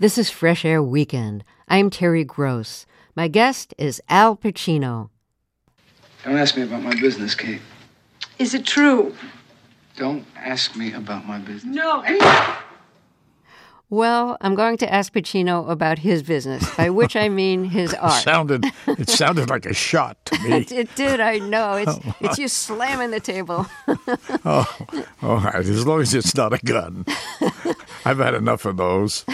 This is Fresh Air Weekend. I'm Terry Gross. My guest is Al Pacino. Don't ask me about my business, Kate. Is it true? Don't ask me about my business. No. Well, I'm going to ask Pacino about his business, by which I mean his art. It sounded like a shot to me. It did, I know. It's you slamming the table. Oh, all right, as long as it's not a gun. I've had enough of those.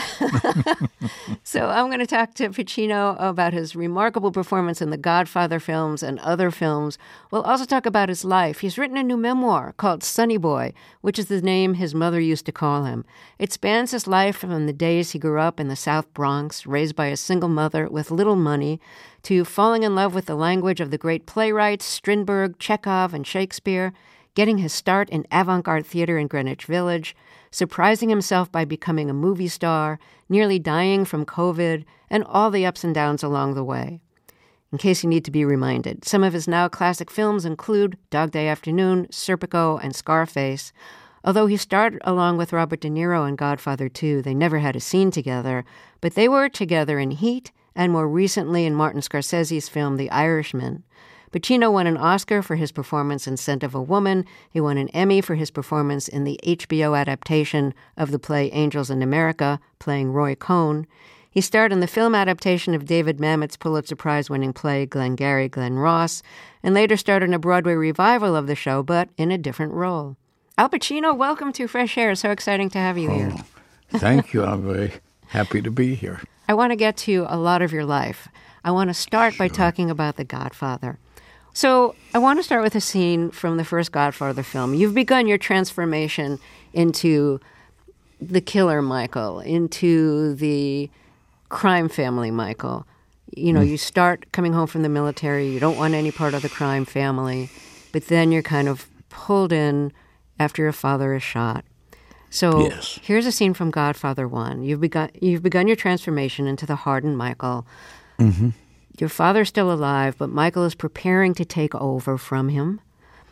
So I'm going to talk to Pacino about his remarkable performance in the Godfather films and other films. We'll also talk about his life. He's written a new memoir called Sonny Boy, which is the name his mother used to call him. It spans his life from the days he grew up in the South Bronx, raised by a single mother with little money, to falling in love with the language of the great playwrights Strindberg, Chekhov, and Shakespeare, getting his start in avant-garde theater in Greenwich Village, surprising himself by becoming a movie star, nearly dying from COVID, and all the ups and downs along the way. In case you need to be reminded, some of his now classic films include Dog Day Afternoon, Serpico, and Scarface. Although he starred along with Robert De Niro in Godfather 2, they never had a scene together, but they were together in Heat and more recently in Martin Scorsese's film The Irishman. Pacino won an Oscar for his performance in Scent of a Woman. He won an Emmy for his performance in the HBO adaptation of the play Angels in America, playing Roy Cohn. He starred in the film adaptation of David Mamet's Pulitzer Prize-winning play Glengarry Glen Ross, and later starred in a Broadway revival of the show, but in a different role. Al Pacino, welcome to Fresh Air. So exciting to have you here. Thank you. I'm very happy to be here. I want to get to a lot of your life. I want to start by talking about The Godfather. So I want to start with a scene from the first Godfather film. You've begun your transformation into the killer Michael, into the crime family Michael. You know, you start coming home from the military. You don't want any part of the crime family. But then you're kind of pulled in after your father is shot. So Yes. Here's a scene from Godfather 1. You've begun your transformation into the hardened Michael. Mm-hmm. Your father's still alive, but Michael is preparing to take over from him.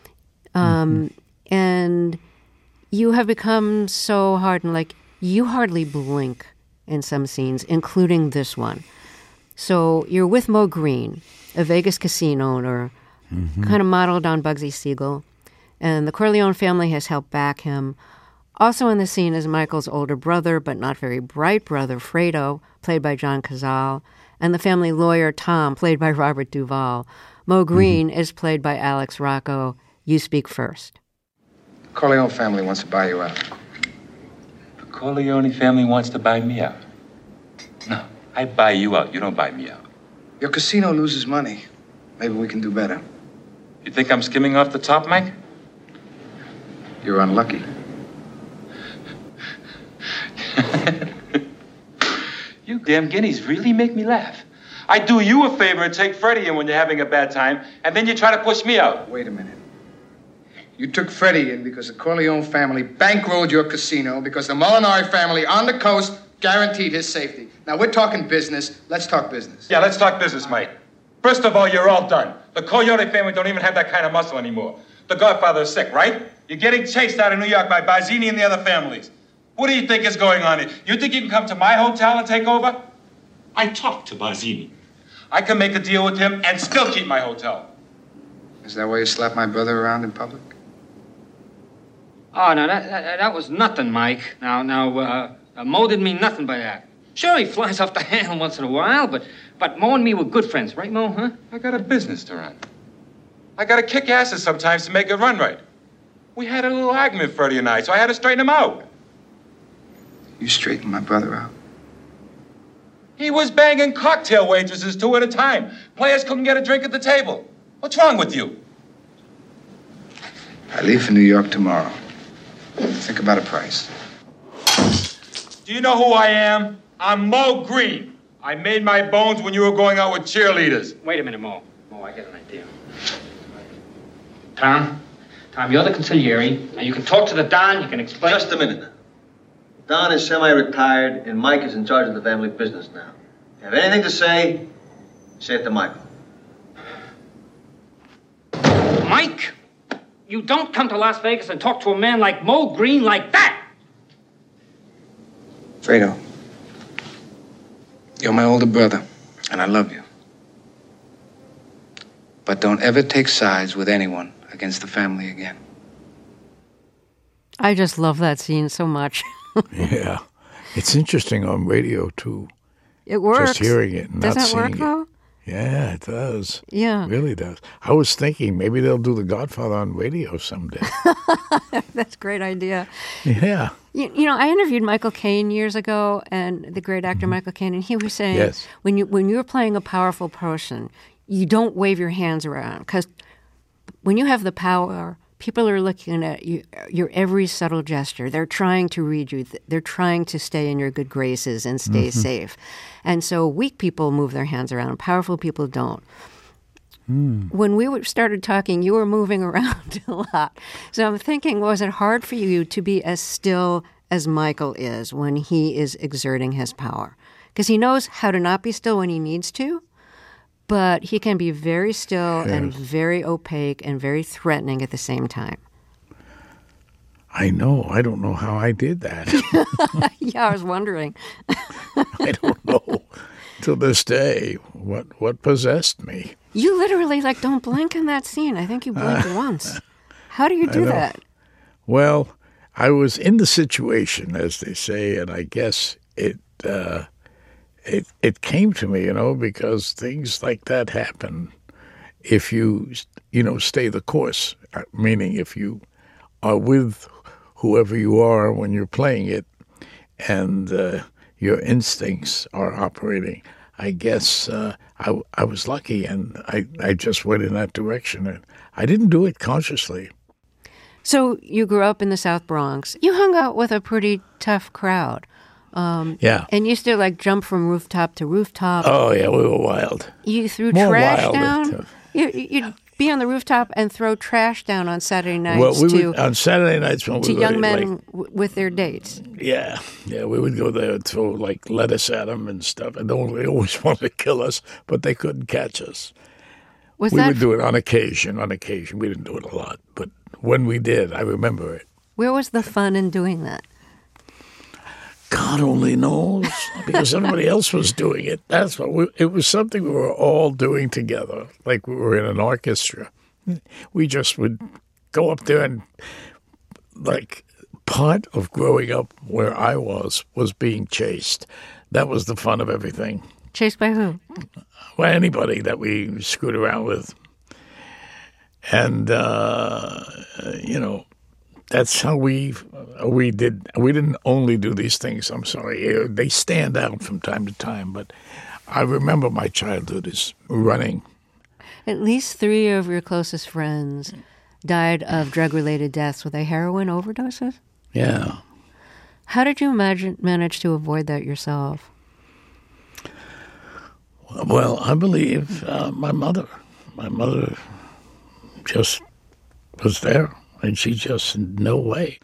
And you have become so hardened, like you hardly blink in some scenes, including this one. So you're with Moe Greene, a Vegas casino owner, kind of modeled on Bugsy Siegel. And the Corleone family has helped back him. Also in the scene is Michael's older brother, but not very bright brother, Fredo, played by John Cazale, and the family lawyer, Tom, played by Robert Duvall. Moe Greene is played by Alex Rocco. You speak first. The Corleone family wants to buy you out. The Corleone family wants to buy me out. No, I buy you out. You don't buy me out. Your casino loses money. Maybe we can do better. You think I'm skimming off the top, Mike? You're unlucky. You damn guineas really make me laugh. I do you a favor and take Freddie in when you're having a bad time, and then you try to push me out. Wait a minute. You took Freddie in because the Corleone family bankrolled your casino because the Molinari family on the coast guaranteed his safety. Now, we're talking business. Let's talk business. Yeah, let's talk business, mate. First of all, you're all done. The Corleone family don't even have that kind of muscle anymore. The Godfather's sick, right? You're getting chased out of New York by Barzini and the other families. What do you think is going on here? You think you can come to my hotel and take over? I talked to Barzini. I can make a deal with him and still keep my hotel. Is that why you slapped my brother around in public? Oh, no, that was nothing, Mike. Now, Moe didn't mean nothing by that. Sure, he flies off the handle once in a while, but Moe and me were good friends, right, Moe, huh? I got a business to run. I got to kick asses sometimes to make it run right. We had a little argument, Freddie and I, so I had to straighten him out. You straightened my brother out. He was banging cocktail waitresses 2 at a time. Players couldn't get a drink at the table. What's wrong with you? I leave for New York tomorrow. Think about a price. Do you know who I am? I'm Moe Greene. I made my bones when you were going out with cheerleaders. Wait a minute, Moe. Moe, I got an idea. Tom, you're the consigliere. Now, you can talk to the Don, you can explain... Just a minute. Don is semi-retired, and Mike is in charge of the family business now. If you have anything to say it to Michael. Mike, you don't come to Las Vegas and talk to a man like Moe Greene like that! Fredo, You're my older brother, and I love you. But don't ever take sides with anyone against the family again. I just love that scene so much. Yeah. It's interesting on radio, too. It works. Just hearing it and Does not that seeing work, it. though? Yeah, it does. Yeah. It really does. I was thinking maybe they'll do The Godfather on radio someday. That's a great idea. Yeah. You know, I interviewed Michael Caine years ago, and the great actor Michael Caine, and he was saying, Yes. when you're playing a powerful person, you don't wave your hands around, because when you have the power, people are looking at you, your every subtle gesture. They're trying to read you. They're trying to stay in your good graces and stay safe. And so weak people move their hands around. Powerful people don't. When we started talking, you were moving around a lot. So I'm thinking, was it hard for you to be as still as Michael is when he is exerting his power? Because he knows how to not be still when he needs to, but he can be very still and very opaque and very threatening at the same time. I know. I don't know how I did that. Yeah, I was wondering. I don't know to this day what possessed me. You literally, don't blink in that scene. I think you blinked once. How do you do that? Well, I was in the situation, as they say, and I guess it came to me, because things like that happen if you stay the course, meaning if you are with whoever you are when you're playing it and your instincts are operating. I guess I was lucky, and I just went in that direction. And I didn't do it consciously. So you grew up in the South Bronx. You hung out with a pretty tough crowd. Yeah. And you used to jump from rooftop to rooftop. Oh, yeah, we were wild. You threw More trash wild down? You'd be on the rooftop and throw trash down on Saturday nights Well, we would, on Saturday nights when to we were young men with their dates. Yeah, we would go there and throw lettuce at them and stuff. And they always wanted to kill us, but they couldn't catch us. We would do it on occasion. On occasion, we didn't do it a lot, but when we did, I remember it. Where was the fun in doing that? God only knows, because everybody else was doing it. That's what it was. Something we were all doing together, like we were in an orchestra. We just would go up there and, part of growing up where I was being chased. That was the fun of everything. Chased by who? Well, anybody that we screwed around with. And, that's how we did. We didn't only do these things. I'm sorry. They stand out from time to time, but I remember my childhood is running. At least 3 of your closest friends died of drug-related deaths. Were they heroin overdoses? Yeah. How did you manage to avoid that yourself? Well, I believe my mother. My mother just was there. And she just, no way.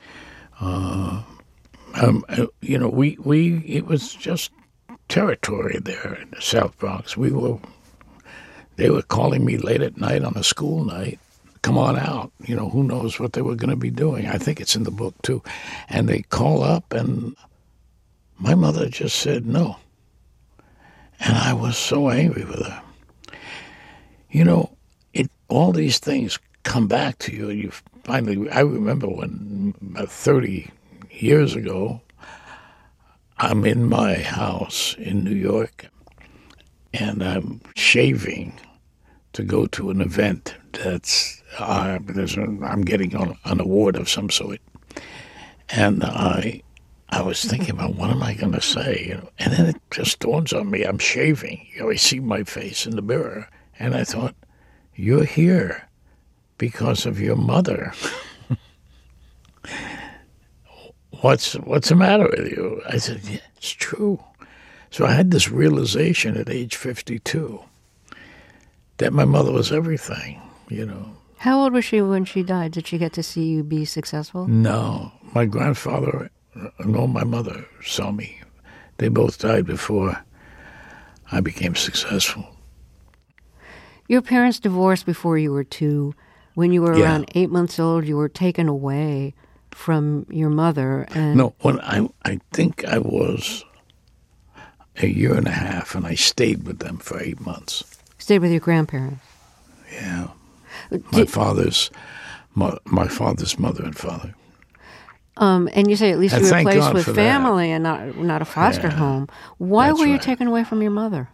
It was just territory there in the South Bronx. They were calling me late at night on a school night. Come on out. Who knows what they were going to be doing. I think it's in the book, too. And they call up, and my mother just said no. And I was so angry with her. All these things come back to you, and you finally, I remember when about 30 years ago, I'm in my house in New York, and I'm shaving to go to an event that's, I'm getting an award of some sort. And I was thinking about, what am I going to say? And then it just dawns on me, I'm shaving. I see my face in the mirror, and I thought, you're here because of your mother. What's the matter with you? I said, yeah, it's true. So I had this realization at age 52 that my mother was everything, How old was she when she died? Did she get to see you be successful? No. My grandfather nor my mother saw me. They both died before I became successful. Your parents divorced before you were 2. When you were around 8 months old, you were taken away from your mother. And No, when I think I was a year and a half, and I stayed with them for 8 months. Stayed with your grandparents? Yeah. My father's mother and father. And you say at least And you were thank placed God with for family and not a foster home. Why That's were you right. taken away from your mother?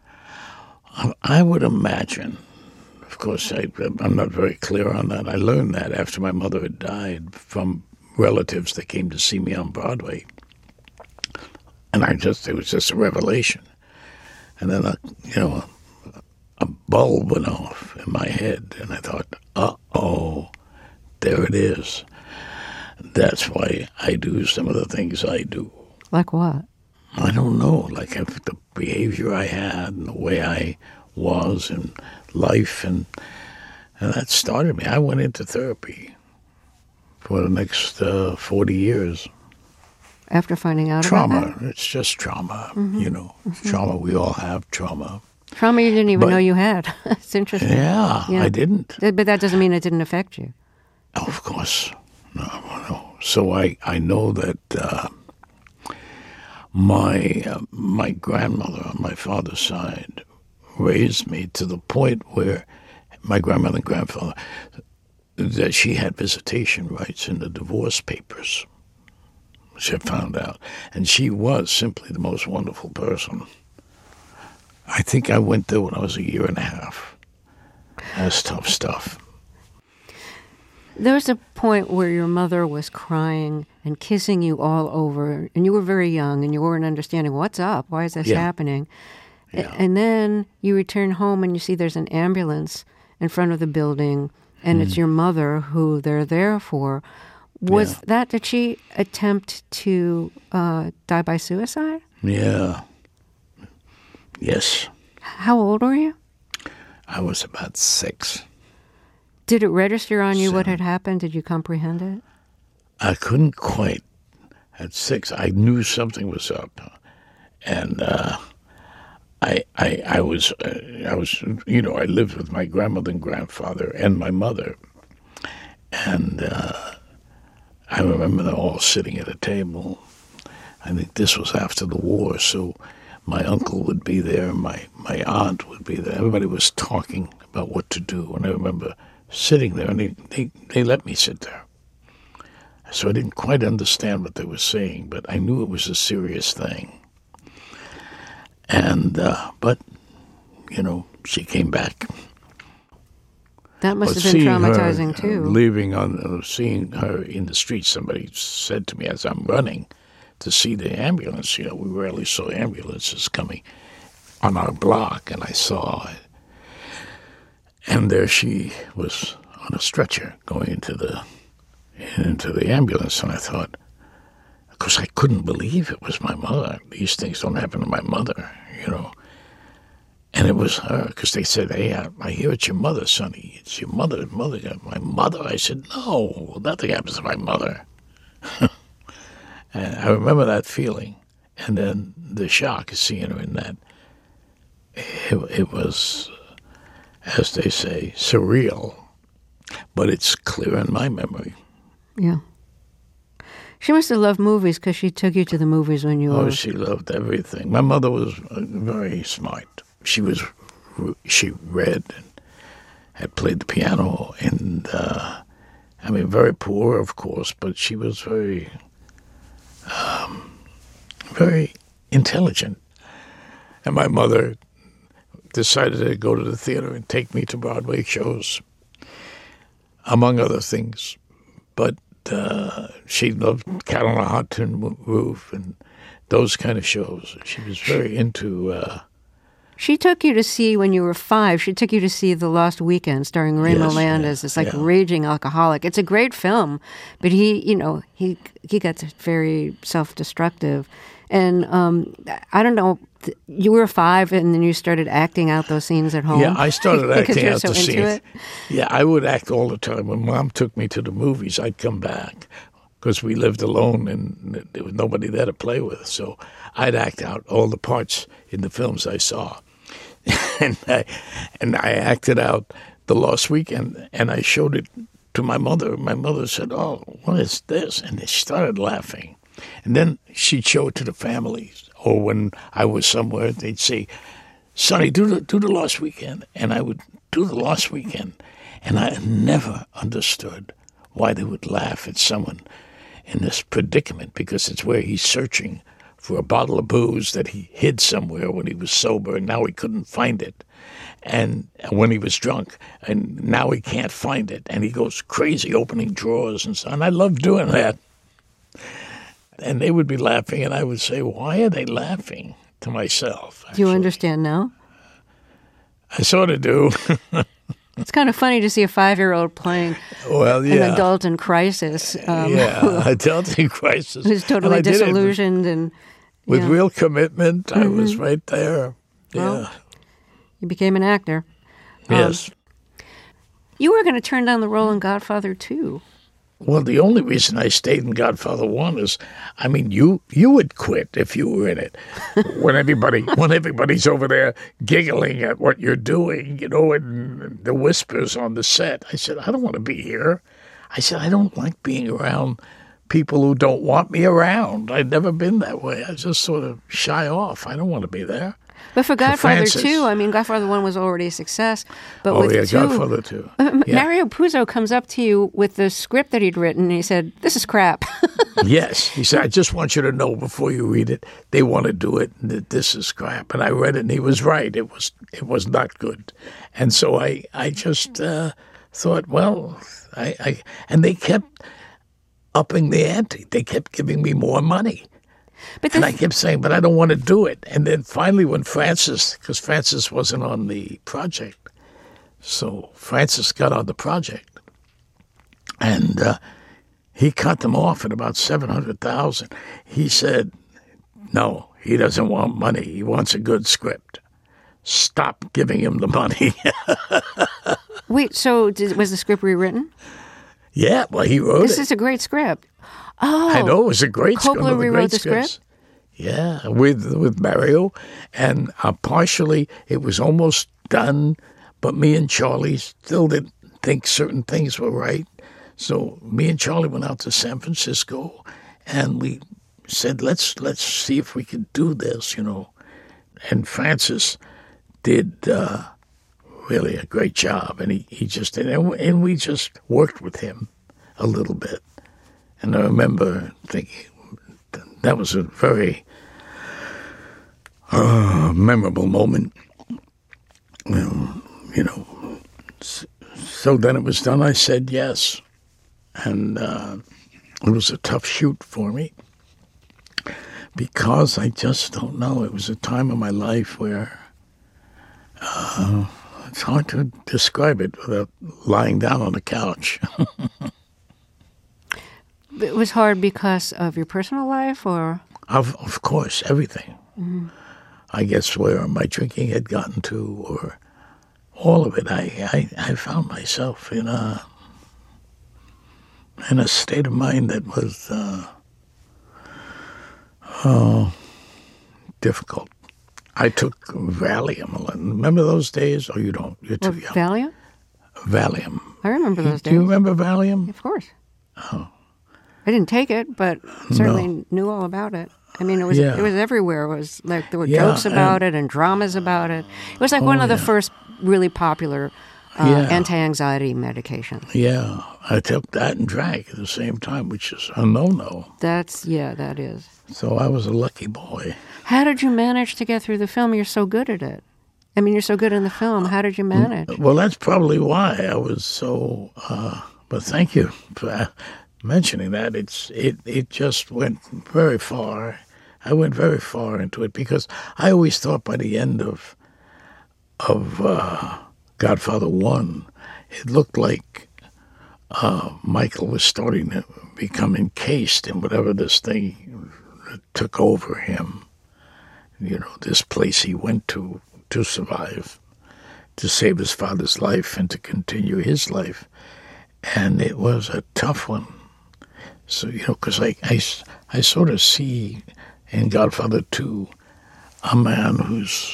I would imagine, of course, I'm not very clear on that. I learned that after my mother had died from relatives that came to see me on Broadway. And it was just a revelation. And then, a bulb went off in my head, and I thought, uh-oh, there it is. That's why I do some of the things I do. Like what? I don't know, like the behavior I had and the way I was in life, and that started me. I went into therapy for the next 40 years. After finding out Trauma, about that? it's just trauma, Trauma, we all have trauma. Trauma you didn't even know you had. It's interesting. Yeah, I didn't. But that doesn't mean it didn't affect you. Oh, of course. No. So I know that my grandmother on my father's side raised me to the point where my grandmother and grandfather, that she had visitation rights in the divorce papers. She found out. And she was simply the most wonderful person. I think I went there when I was a year and a half. That's tough stuff. There was a point where your mother was crying and kissing you all over, and you were very young, and you weren't understanding, what's up? Why is this happening? Yeah. And then you return home, and you see there's an ambulance in front of the building, and it's your mother who they're there for. Did she attempt to die by suicide? Yeah. Yes. How old were you? I was about 6. Did it register on you what had happened? Did you comprehend it? I couldn't quite. At 6, I knew something was up, and I was I lived with my grandmother and grandfather and my mother, and I remember them all sitting at a table. I think this was after the war, so my uncle would be there, my aunt would be there. Everybody was talking about what to do, and I remember sitting there, and they let me sit there. So I didn't quite understand what they were saying, but I knew it was a serious thing. And, but, she came back. That must have been traumatizing, too. Seeing her in the street, somebody said to me as I'm running to see the ambulance, we rarely saw ambulances coming on our block, and I saw it. And there she was on a stretcher going into the ambulance, and I thought, because I couldn't believe it was my mother. These things don't happen to my mother, And it was her, because they said, hey, I hear it's your mother, Sonny. It's your mother. My mother? I said, no, nothing happens to my mother. And I remember that feeling. And then the shock of seeing her in that. It was, as they say, surreal. But it's clear in my memory. Yeah. She must have loved movies because she took you to the movies when you were... Oh, she loved everything. My mother was very smart. She read and had played the piano, and very poor, of course, but she was very, very intelligent. And my mother decided to go to the theater and take me to Broadway shows, among other things. But she loved Cat on a Hot Tin Roof and those kind of shows. She was very into... She took you to see, when you were 5, she took you to see The Lost Weekend, starring Ray Milland as this raging alcoholic. It's a great film, but he gets very self-destructive. And I don't know, you were 5 and then you started acting out those scenes at home? Yeah, I started acting out so the scenes. Yeah, I would act all the time. When Mom took me to the movies, I'd come back because we lived alone and there was nobody there to play with. So I'd act out all the parts in the films I saw. and I acted out The Lost Weekend, and I showed it to my mother. My mother said, "Oh, what is this?" And they started laughing. And then she'd show it to the families. Or when I was somewhere, they'd say, Sonny, do the Lost Weekend. And I would do the Lost Weekend. And I never understood why they would laugh at someone in this predicament, because it's where he's searching for a bottle of booze that he hid somewhere when he was sober, and now he couldn't find it. And when he was drunk, and now he can't find it. And he goes crazy opening drawers and so on. I love doing that. And they would be laughing, and I would say, why are they laughing? To myself. Do you understand now? I sort of do. It's kind of funny to see a 5-year-old playing an adult in crisis. Adult in crisis. Who's totally disillusioned. And with real commitment, I was right there. Well, you became an actor. Yes. You were going to turn down the role in Godfather 2. Well, the only reason I stayed in Godfather 1 is, I mean, you would quit if you were in it. When everybody's over there giggling at what you're doing, and the whispers on the set. I said, I don't want to be here. I said, I don't like being around people who don't want me around. I'd never been that way. I just sort of shy off. I don't want to be there. But for Godfather 2, I mean, Godfather 1 was already a success. But with 2, Godfather 2. Mario Puzo comes up to you with the script that he'd written, and he said, this is crap. Yes. He said, I just want you to know before you read it, they want to do it, and that this is crap. And I read it, and he was right. It was not good. And so I just thought, well, and they kept upping the ante. They kept giving me more money. And I kept saying, but I don't want to do it. And then finally when because Francis wasn't on the project, so Francis got on the project, and he cut them off at about $700,000. He said, no, he doesn't want money. He wants a good script. Stop giving him the money. Wait, so was the script rewritten? Yeah, well, he wrote This is a great script. Oh, I know, it was a great script. Coppola rewrote the script? Yeah, with Mario. And partially it was almost done, but me and Charlie still didn't think certain things were right. So me and Charlie went out to San Francisco, and we said, let's see if we could do this, And Francis did really a great job, and he just did, and we just worked with him a little bit. And I remember thinking that was a very memorable moment. So then it was done. I said yes. And it was a tough shoot for me because I just don't know. It was a time of my life where it's hard to describe it without lying down on the couch. It was hard because of your personal life, or? Of course, everything. Mm-hmm. I guess where my drinking had gotten to, or all of it. I found myself in a state of mind that was difficult. I took Valium. Remember those days? Oh, you don't. You're too young. Valium? Valium. I remember those days. Do you remember Valium? Of course. Oh. I didn't take it, but certainly knew all about it. I mean, it was everywhere. It was like there were jokes about it and dramas about it. It was like one of the first really popular anti-anxiety medications. Yeah, I took that and drank at the same time, which is a no-no. That is. So I was a lucky boy. How did you manage to get through the film? You're so good at it. I mean, you're so good in the film. How did you manage? Well, that's probably why I was so. But thank you for mentioning that. It just went very far. I went very far into it because I always thought by the end of Godfather 1, it looked like Michael was starting to become encased in whatever this thing that took over him. This place he went to survive, to save his father's life and to continue his life. And it was a tough one. So, because I sort of see in Godfather 2 a man who's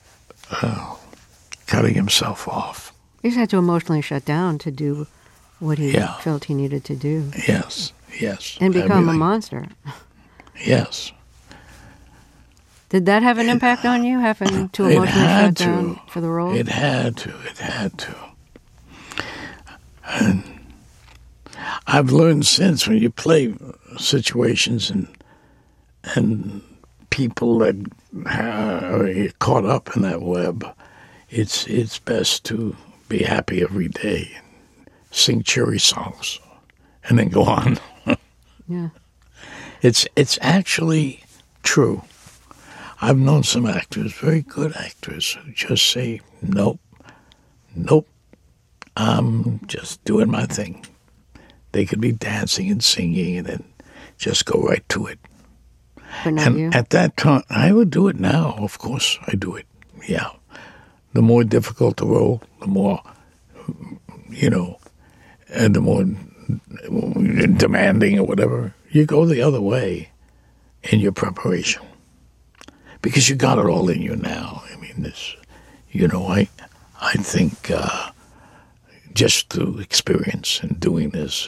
cutting himself off. He had to emotionally shut down to do what he felt he needed to do. Yes. And become a monster. Yes. Did that have an impact on you, having to emotionally shut down for the role? It had to. And I've learned since when you play situations and people that are caught up in that web, it's best to be happy every day and sing cheery songs and then go on. Yeah. It's actually true. I've known some actors, very good actors, who just say, nope, I'm just doing my thing. They could be dancing and singing and then just go right to it. But not And you? at that time, I would do it now. Of course, I do it. Yeah. The more difficult the role, the more, and the more demanding or whatever, you go the other way in your preparation. Because you got it all in you now. I mean, this, I think just through experience and doing this,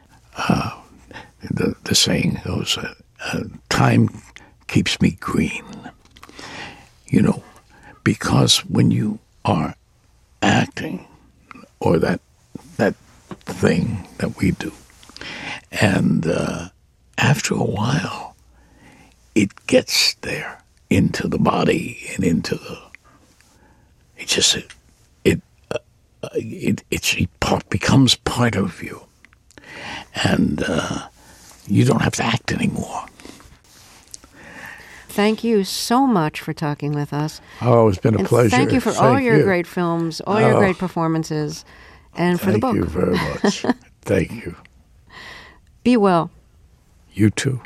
the saying goes, time keeps me green. Because when you are acting, or that thing that we do, and after a while, it gets there into the body and into the. It becomes part of you, and you don't have to act anymore. Thank you so much for talking with us. Oh, it's been a pleasure. Thank you for all your great films, all your great performances, and for the book. Thank you very much. Thank you. Be well. You too.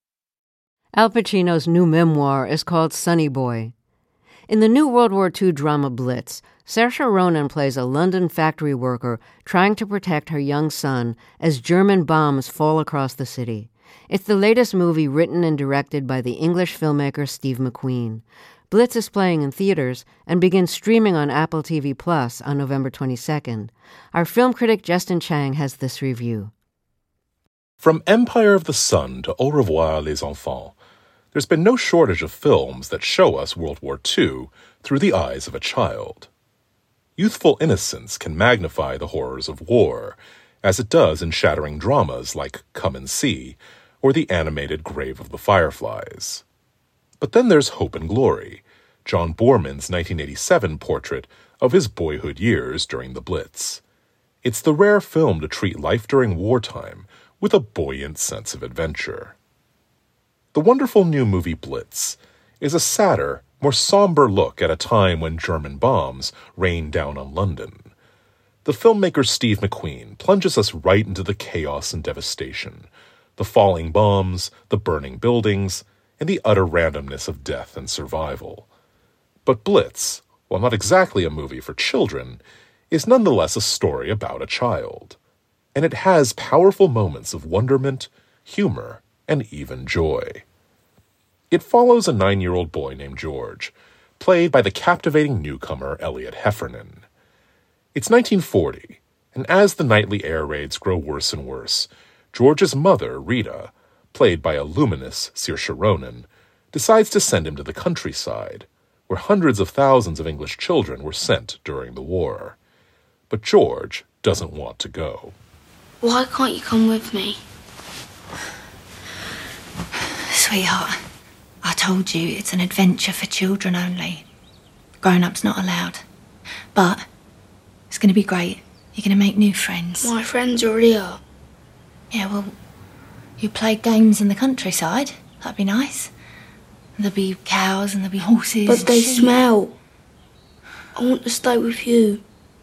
Al Pacino's new memoir is called Sonny Boy. In the new World War II drama Blitz, Saoirse Ronan plays a London factory worker trying to protect her young son as German bombs fall across the city. It's the latest movie written and directed by the English filmmaker Steve McQueen. Blitz is playing in theaters and begins streaming on Apple TV Plus on November 22nd. Our film critic Justin Chang has this review. From Empire of the Sun to Au revoir les enfants, there's been no shortage of films that show us World War II through the eyes of a child. Youthful innocence can magnify the horrors of war, as it does in shattering dramas like Come and See, or the animated Grave of the Fireflies. But then there's Hope and Glory, John Boorman's 1987 portrait of his boyhood years during the Blitz. It's the rare film to treat life during wartime with a buoyant sense of adventure. The wonderful new movie Blitz is a sadder, more somber look at a time when German bombs rained down on London. The filmmaker Steve McQueen plunges us right into the chaos and devastation, the falling bombs, the burning buildings, and the utter randomness of death and survival. But Blitz, while not exactly a movie for children, is nonetheless a story about a child. And it has powerful moments of wonderment, humor, and even joy. It follows a 9-year-old boy named George, played by the captivating newcomer Elliot Heffernan. It's 1940, and as the nightly air raids grow worse and worse, George's mother, Rita, played by a luminous Saoirse Ronan, decides to send him to the countryside, where hundreds of thousands of English children were sent during the war. But George doesn't want to go. Why can't you come with me? Sweetheart, I told you it's an adventure for children only. Grown-ups not allowed. But it's going to be great. You're going to make new friends. My friends already are. Yeah, well, you play games in the countryside. That'd be nice. There'll be cows and there'll be horses. But they sheep. smell. I want to stay with you.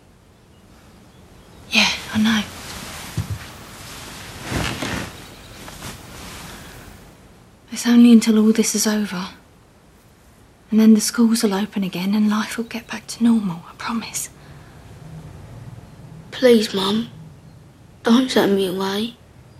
Yeah, I know. It's only until all this is over. And then the schools will open again and life will get back to normal, I promise. Please, Mum. Don't send me away.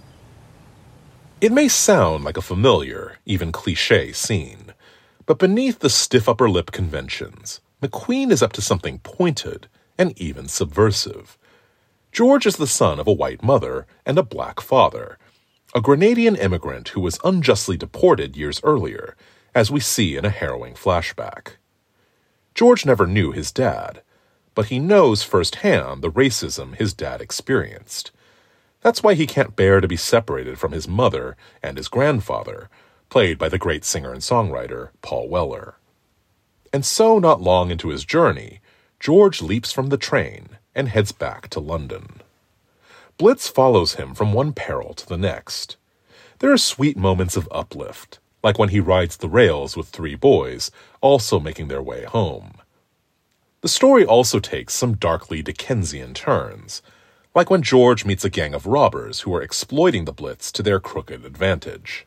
It may sound like a familiar, even cliché scene, but beneath the stiff upper lip conventions, McQueen is up to something pointed and even subversive. George is the son of a white mother and a black father, a Grenadian immigrant who was unjustly deported years earlier as we see in a harrowing flashback. George never knew his dad, but he knows firsthand the racism his dad experienced. That's why he can't bear to be separated from his mother and his grandfather, played by the great singer and songwriter Paul Weller. And so, not long into his journey, George leaps from the train and heads back to London. Blitz follows him from one peril to the next. There are sweet moments of uplift, like when he rides the rails with 3 boys, also making their way home. The story also takes some darkly Dickensian turns, like when George meets a gang of robbers who are exploiting the Blitz to their crooked advantage.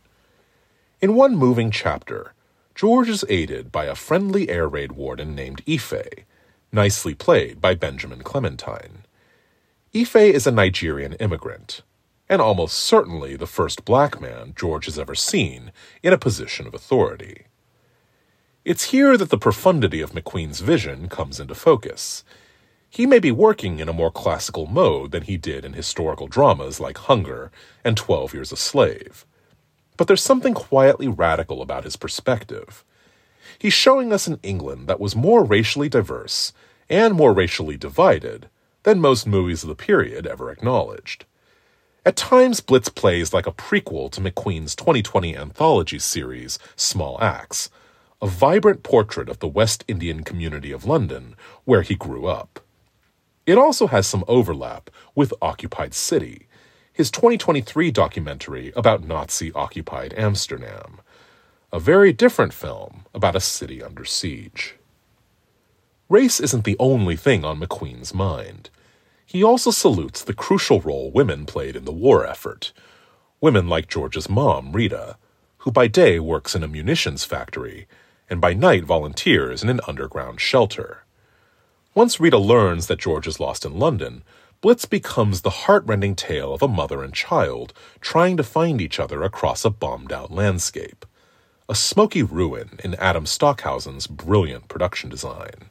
In one moving chapter, George is aided by a friendly air raid warden named Ife, nicely played by Benjamin Clementine. Ife is a Nigerian immigrant, and almost certainly the first black man George has ever seen in a position of authority. It's here that the profundity of McQueen's vision comes into focus. He may be working in a more classical mode than he did in historical dramas like Hunger and 12 Years a Slave. But there's something quietly radical about his perspective. He's showing us an England that was more racially diverse and more racially divided than most movies of the period ever acknowledged. At times, Blitz plays like a prequel to McQueen's 2020 anthology series, Small Axe, a vibrant portrait of the West Indian community of London, where he grew up. It also has some overlap with Occupied City, his 2023 documentary about Nazi-occupied Amsterdam, a very different film about a city under siege. Race isn't the only thing on McQueen's mind. He also salutes the crucial role women played in the war effort. Women like George's mom, Rita, who by day works in a munitions factory and by night volunteers in an underground shelter. Once Rita learns that George is lost in London, Blitz becomes the heart-rending tale of a mother and child trying to find each other across a bombed-out landscape. A smoky ruin in Adam Stockhausen's brilliant production design.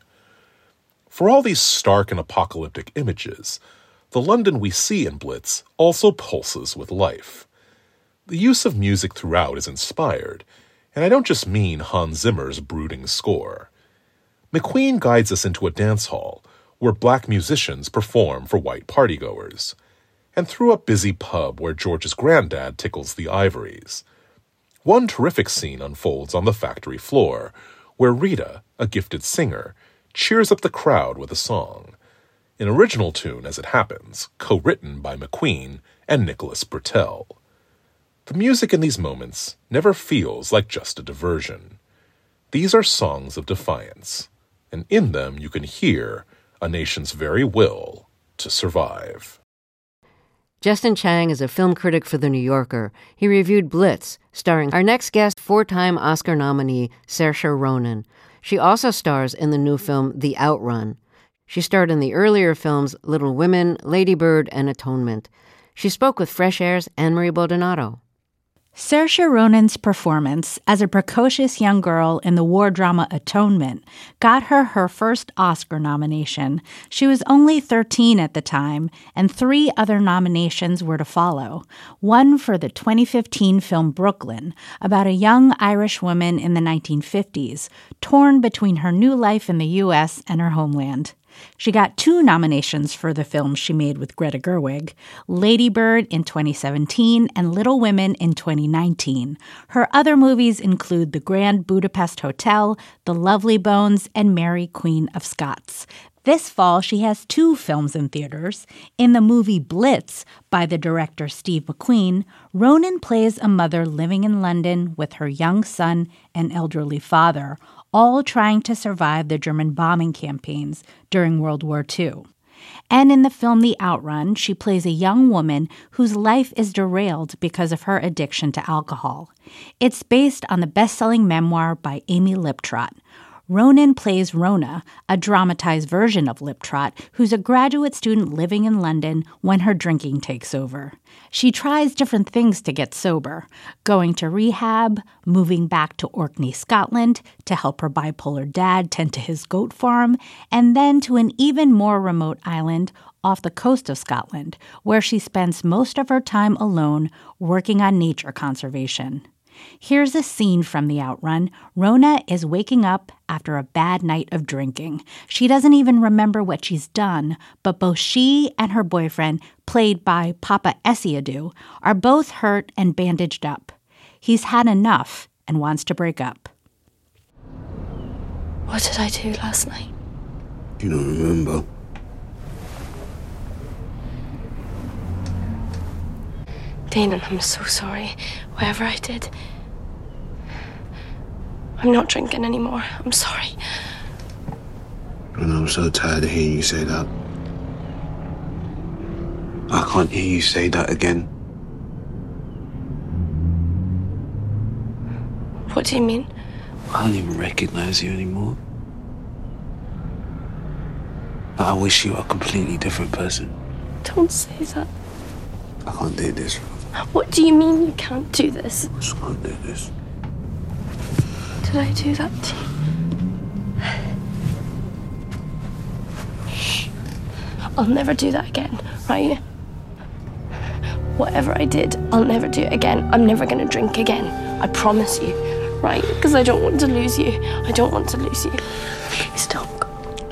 For all these stark and apocalyptic images, the London we see in Blitz also pulses with life. The use of music throughout is inspired, and I don't just mean Hans Zimmer's brooding score. McQueen guides us into a dance hall where black musicians perform for white partygoers, and through a busy pub where George's granddad tickles the ivories. One terrific scene unfolds on the factory floor, where Rita, a gifted singer, cheers up the crowd with a song, an original tune as it happens, co-written by McQueen and Nicholas Britell. The music in these moments never feels like just a diversion. These are songs of defiance, and in them you can hear a nation's very will to survive. Justin Chang is a film critic for The New Yorker. He reviewed Blitz, starring our next guest, 4-time Oscar nominee Saoirse Ronan. She also stars in the new film The Outrun. She starred in the earlier films Little Women, Lady Bird, and Atonement. She spoke with Fresh Air's Anne-Marie Baldonado. Saoirse Ronan's performance as a precocious young girl in the war drama Atonement got her first Oscar nomination. She was only 13 at the time, and 3 other nominations were to follow. One for the 2015 film Brooklyn, about a young Irish woman in the 1950s, torn between her new life in the U.S. and her homeland. She got 2 nominations for the films she made with Greta Gerwig, Lady Bird in 2017 and Little Women in 2019. Her other movies include The Grand Budapest Hotel, The Lovely Bones, and Mary, Queen of Scots. This fall, she has 2 films in theaters. In the movie Blitz, by the director Steve McQueen, Ronan plays a mother living in London with her young son and elderly father, all trying to survive the German bombing campaigns during World War II. And in the film The Outrun, she plays a young woman whose life is derailed because of her addiction to alcohol. It's based on the best-selling memoir by Amy Liptrot. Ronan plays Rona, a dramatized version of Liptrot, who's a graduate student living in London when her drinking takes over. She tries different things to get sober, going to rehab, moving back to Orkney, Scotland, to help her bipolar dad tend to his goat farm, and then to an even more remote island off the coast of Scotland, where she spends most of her time alone working on nature conservation. Here's a scene from The Outrun. Rona is waking up after a bad night of drinking. She doesn't even remember what she's done, but both she and her boyfriend, played by Papa Essiadu, are both hurt and bandaged up. He's had enough and wants to break up. What did I do last night? You don't remember? Dana, I'm so sorry. Whatever I did. I'm not drinking anymore. I'm sorry. And I'm so tired of hearing you say that. I can't hear you say that again. What do you mean? I don't even recognize you anymore. I wish you were a completely different person. Don't say that. I can't do this. What do you mean you can't do this? I just can't do this. Did I do that to you? I'll never do that again, right? Whatever I did, I'll never do it again. I'm never gonna drink again. I promise you, right? Because I don't want to lose you. I don't want to lose you. Please don't go.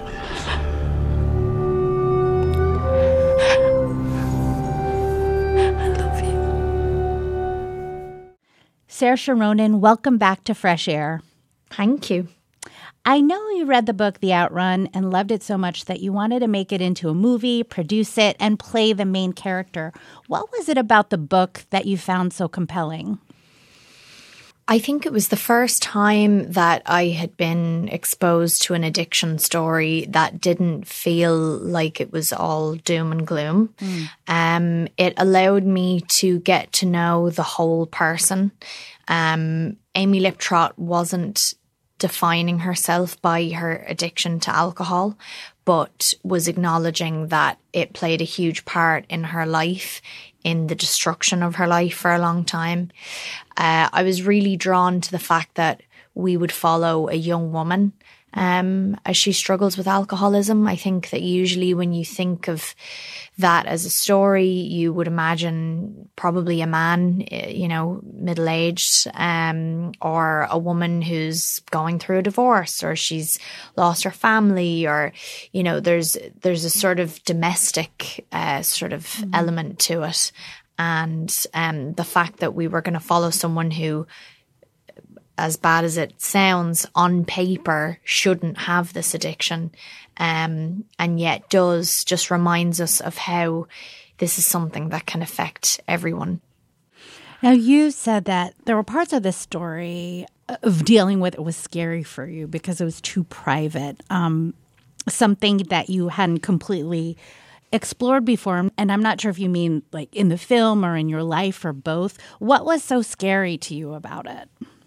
Saoirse Ronan, welcome back to Fresh Air. Thank you. I know you read the book The Outrun and loved it so much that you wanted to make it into a movie, produce it, and play the main character. What was it about the book that you found so compelling? I think it was the first time that I had been exposed to an addiction story that didn't feel like it was all doom and gloom. It allowed me to get to know the whole person. Amy Liptrot wasn't defining herself by her addiction to alcohol, but was acknowledging that it played a huge part in her life, in the destruction of her life for a long time. I was really drawn to the fact that we would follow a young woman as she struggles with alcoholism. I think that usually when you think of that as a story, you would imagine probably a man, middle-aged, or a woman who's going through a divorce, or she's lost her family, or, there's a sort of domestic element to it. And the fact that we were going to follow someone who, as bad as it sounds, on paper shouldn't have this addiction, and yet does, just reminds us of how this is something that can affect everyone. Now, you said that there were parts of this story of dealing with it was scary for you because it was too private, something that you hadn't completely explored before. And I'm not sure if you mean like in the film or in your life or both. What was so scary to you about it?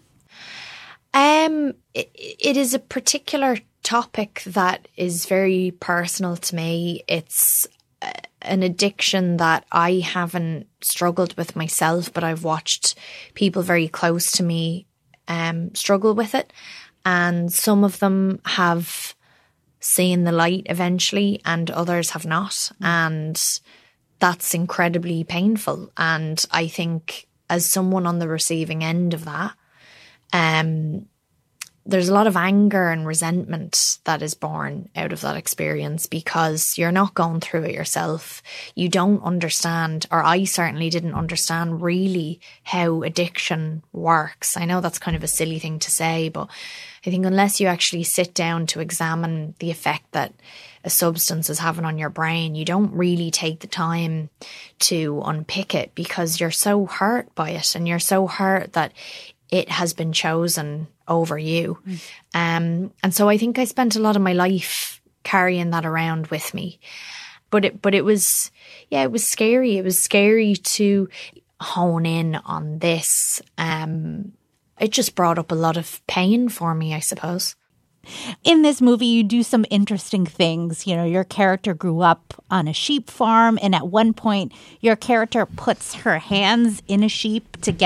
It is a particular topic that is very personal to me. It's an addiction that I haven't struggled with myself, but I've watched people very close to me struggle with it. And some of them have seen the light eventually and others have not. And that's incredibly painful. And I think as someone on the receiving end of that, there's a lot of anger and resentment that is born out of that experience because you're not going through it yourself. You don't understand, or I certainly didn't understand really how addiction works. I know that's kind of a silly thing to say, but I think unless you actually sit down to examine the effect that a substance is having on your brain, you don't really take the time to unpick it because you're so hurt by it and you're so hurt that it has been chosen over you. And so I think I spent a lot of my life carrying that around with me. But it was scary. It was scary to hone in on this. It just brought up a lot of pain for me, I suppose. In this movie, you do some interesting things. You know, your character grew up on a sheep farm, and at one point, your character puts her hands in a sheep to get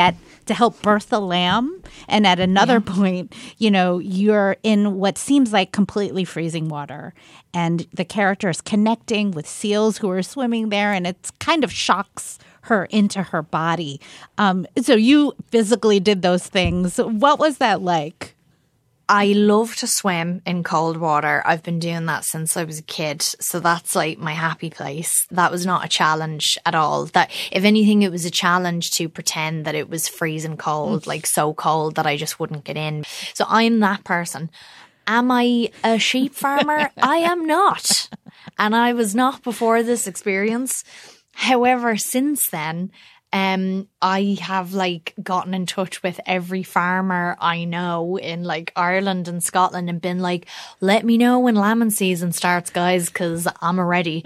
to help birth the lamb. And at another point, you're in what seems like completely freezing water. And the character is connecting with seals who are swimming there, and it kind of shocks her into her body. So you physically did those things. What was that like? I love to swim in cold water. I've been doing that since I was a kid. So that's like my happy place. That was not a challenge at all. That, if anything, it was a challenge to pretend that it was freezing cold, like so cold that I just wouldn't get in. So I'm that person. Am I a sheep farmer? I am not. And I was not before this experience. However, since then, I have gotten in touch with every farmer I know in Ireland and Scotland and been like, let me know when lambing season starts, guys, because I'm ready.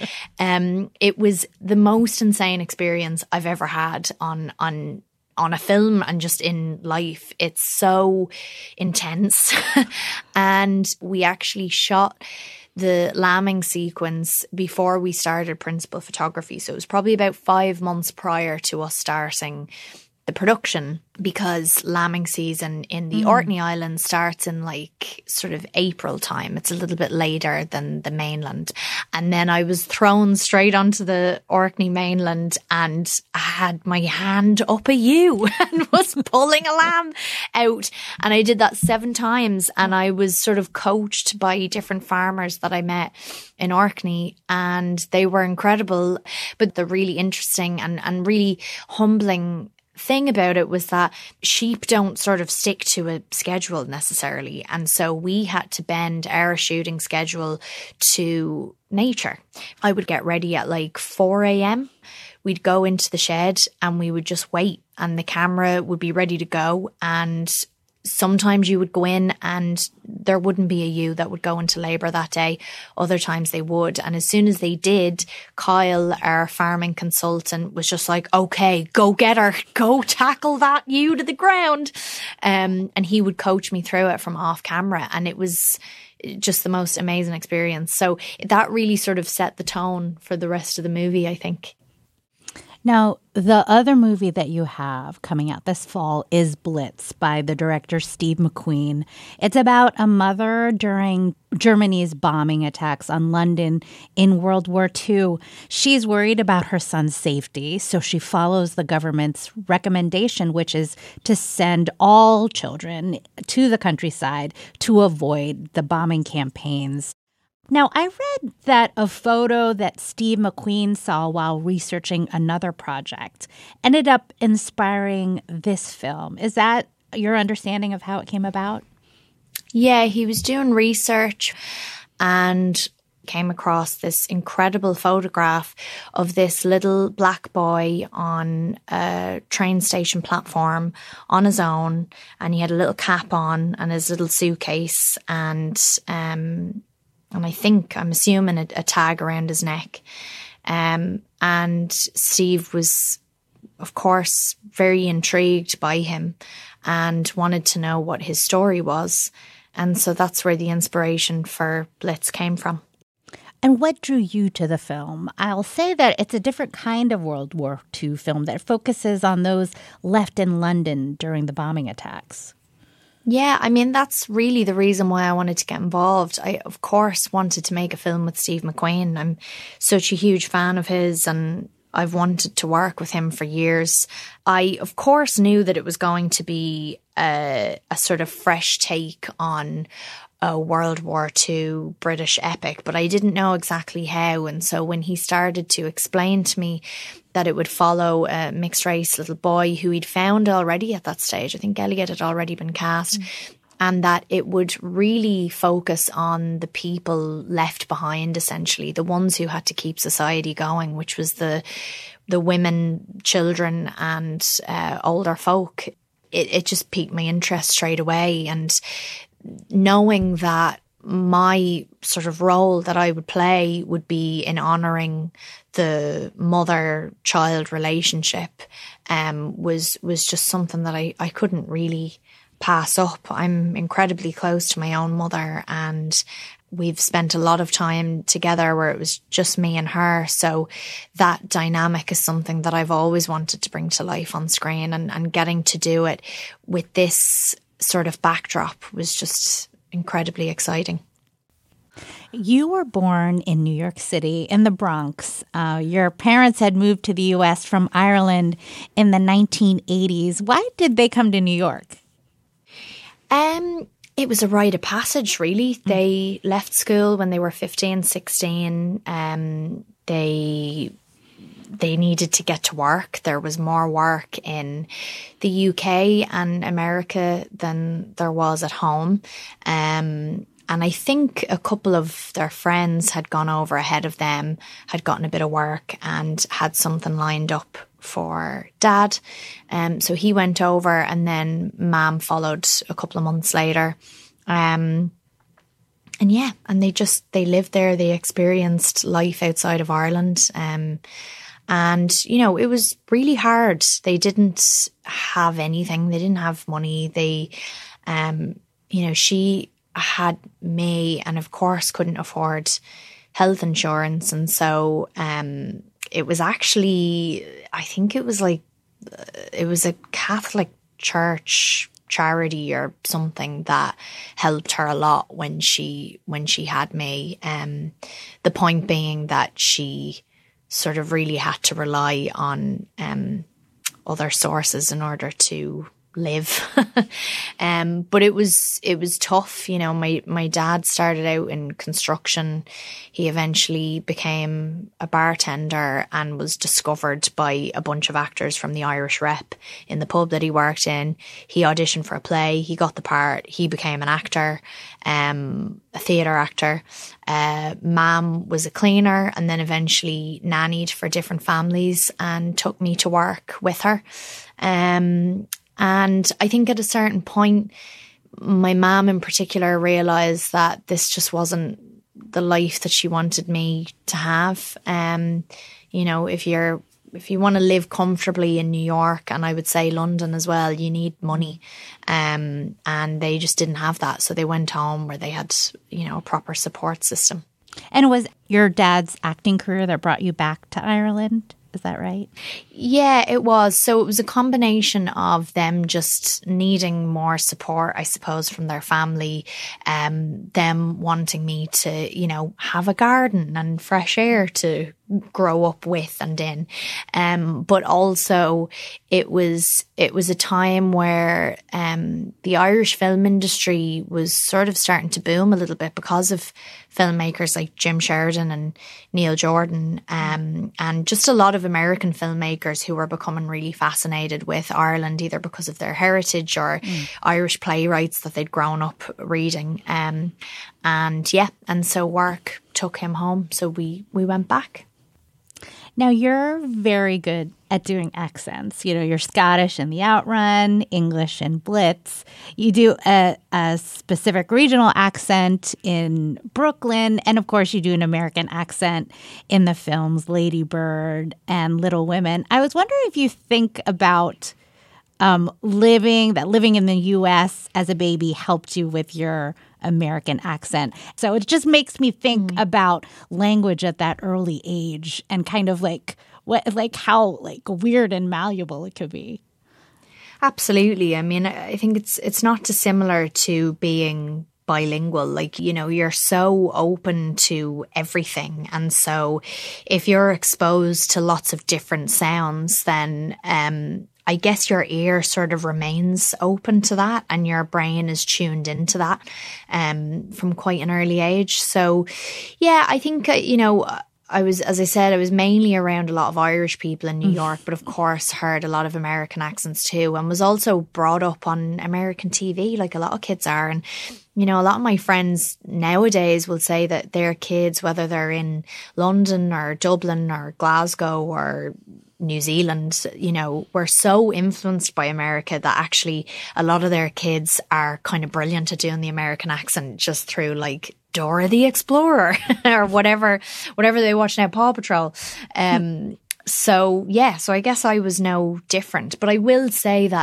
It was the most insane experience I've ever had on a film and just in life. It's so intense. And we actually shot the lambing sequence before we started principal photography. So it was probably about 5 months prior to us starting the production, because lambing season in the Orkney Islands starts in sort of April time. It's a little bit later than the mainland. And then I was thrown straight onto the Orkney mainland and I had my hand up a ewe and was pulling a lamb out. And I did that 7 times, and I was sort of coached by different farmers that I met in Orkney, and they were incredible. But the really interesting and really humbling thing about it was that sheep don't sort of stick to a schedule necessarily. And so we had to bend our shooting schedule to nature. I would get ready at 4 a.m. We'd go into the shed and we would just wait, and the camera would be ready to go. And sometimes you would go in and there wouldn't be a ewe that would go into labour that day. Other times they would. And as soon as they did, Kyle, our farming consultant, was just like, okay, go get her. Go tackle that ewe to the ground. And he would coach me through it from off camera. And it was just the most amazing experience. So that really sort of set the tone for the rest of the movie, I think. Now, the other movie that you have coming out this fall is Blitz by the director Steve McQueen. It's about a mother during Germany's bombing attacks on London in World War II. She's worried about her son's safety, so she follows the government's recommendation, which is to send all children to the countryside to avoid the bombing campaigns. Now, I read that a photo that Steve McQueen saw while researching another project ended up inspiring this film. Is that your understanding of how it came about? Yeah, he was doing research and came across this incredible photograph of this little black boy on a train station platform on his own, and he had a little cap on and his little suitcase and I'm assuming a tag around his neck. And Steve was, of course, very intrigued by him and wanted to know what his story was. And so that's where the inspiration for Blitz came from. And what drew you to the film? I'll say that it's a different kind of World War II film that focuses on those left in London during the bombing attacks. Yeah, I mean, that's really the reason why I wanted to get involved. I, of course, wanted to make a film with Steve McQueen. I'm such a huge fan of his and I've wanted to work with him for years. I, of course, knew that it was going to be a sort of fresh take on a World War II British epic, but I didn't know exactly how. And so when he started to explain to me that it would follow a mixed race little boy who he'd found already at that stage, I think Elliot had already been cast, and that it would really focus on the people left behind, essentially, the ones who had to keep society going, which was the women, children and older folk. It just piqued my interest straight away. And knowing that my sort of role that I would play would be in honouring the mother-child relationship was just something that I couldn't really pass up. I'm incredibly close to my own mother, and we've spent a lot of time together where it was just me and her. So that dynamic is something that I've always wanted to bring to life on screen, and getting to do it with this sort of backdrop was just incredibly exciting. You were born in New York City, in the Bronx. Your parents had moved to the U.S. from Ireland in the 1980s. Why did they come to New York? It was a rite of passage, really. They left school when they were 15, 16. They needed to get to work. There was more work in the UK and America than there was at home. And I think a couple of their friends had gone over ahead of them, had gotten a bit of work and had something lined up for Dad. So he went over, and then Mum followed a couple of months later. And they lived there. They experienced life outside of Ireland. And, you know, it was really hard. They didn't have anything. They didn't have money. They, she had me, and of course couldn't afford health insurance. And so it was actually, I think it was a Catholic church charity or something that helped her a lot when she had me. The point being that she sort of really had to rely on other sources in order to live. But it was tough. You know, my dad started out in construction. He eventually became a bartender and was discovered by a bunch of actors from the Irish Rep in the pub that he worked in. He auditioned for a play. He got the part. He became an actor, a theatre actor. Mum was a cleaner, and then eventually nannied for different families and took me to work with her. And I think at a certain point, my mum in particular realised that this just wasn't the life that she wanted me to have. You know, if you want to live comfortably in New York, and I would say London as well, you need money. And they just didn't have that. So they went home where they had, you know, a proper support system. And it was your dad's acting career that brought you back to Ireland? Is that right? Yeah, it was. So it was a combination of them just needing more support, I suppose, from their family, them wanting me to, you know, have a garden and fresh air to grow up with and in. But also it was a time where the Irish film industry was sort of starting to boom a little bit because of filmmakers like Jim Sheridan and Neil Jordan, and just a lot of American filmmakers who were becoming really fascinated with Ireland, either because of their heritage or Irish playwrights that they'd grown up reading. And so work took him home. So we went back. Now, you're very good at doing accents. You know, you're Scottish in The Outrun, English in Blitz. You do a specific regional accent in Brooklyn. And, of course, you do an American accent in the films Lady Bird and Little Women. I was wondering if you think about living in the U.S. as a baby helped you with your American accent. So it just makes me think about language at that early age and kind of how weird and malleable it could be. Absolutely. I mean, I think it's not dissimilar to being bilingual. Like, you know, you're so open to everything. And so if you're exposed to lots of different sounds, then I guess your ear sort of remains open to that, and your brain is tuned into that from quite an early age. So, yeah, I think, you know, I was mainly around a lot of Irish people in New York, but of course heard a lot of American accents too, and was also brought up on American TV like a lot of kids are. And, you know, a lot of my friends nowadays will say that their kids, whether they're in London or Dublin or Glasgow or New Zealand, you know, were so influenced by America that actually a lot of their kids are kind of brilliant at doing the American accent just through like Dora the Explorer or whatever they watch now, Paw Patrol. So I guess I was no different. But I will say that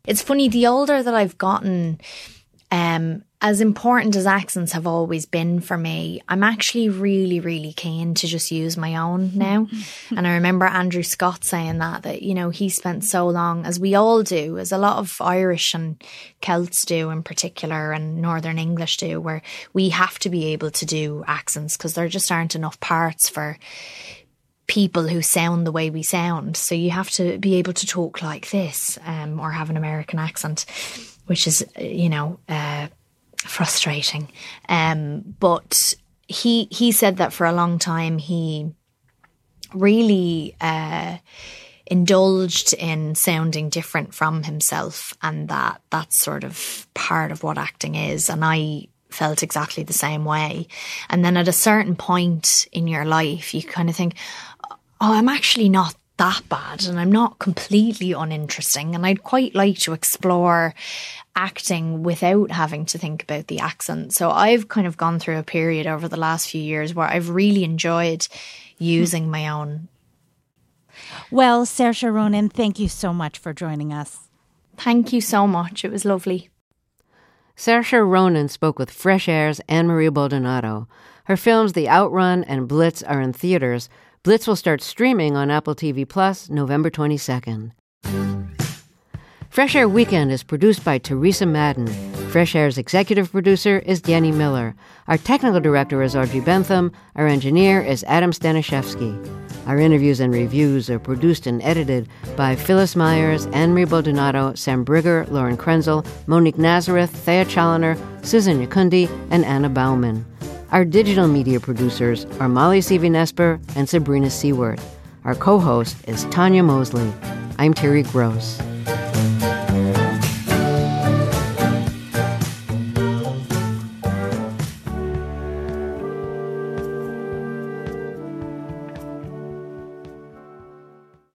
It's funny, the older that I've gotten, as important as accents have always been for me, I'm actually really, really keen to just use my own now. And I remember Andrew Scott saying that, you know, he spent so long, as we all do, as a lot of Irish and Celts do in particular, and Northern English do, where we have to be able to do accents because there just aren't enough parts for people who sound the way we sound. So you have to be able to talk like this, or have an American accent, which is, you know, frustrating. But he said that for a long time he really indulged in sounding different from himself, and that's sort of part of what acting is. And I felt exactly the same way. And then at a certain point in your life, you kind of think, oh, I'm actually not that bad and I'm not completely uninteresting, and I'd quite like to explore acting without having to think about the accent. So I've kind of gone through a period over the last few years where I've really enjoyed using my own. Well, Saoirse Ronan, thank you so much for joining us. Thank you so much. It was lovely. Saoirse Ronan spoke with Fresh Air's Anne-Marie Baldonado. Her films The Outrun and Blitz are in theaters. Blitz will start streaming on Apple TV Plus November 22nd. Fresh Air Weekend is produced by Teresa Madden. Fresh Air's executive producer is Danny Miller. Our technical director is Audrey Bentham. Our engineer is Adam Staniszewski. Our interviews and reviews are produced and edited by Phyllis Myers, Anne-Marie Baldonado, Sam Brigger, Lauren Krenzel, Monique Nazareth, Thea Challoner, Susan Yakundi, and Anna Bauman. Our digital media producers are Molly Seavy-Nesper and Sabrina Seward. Our co-host is Tanya Mosley. I'm Terry Gross.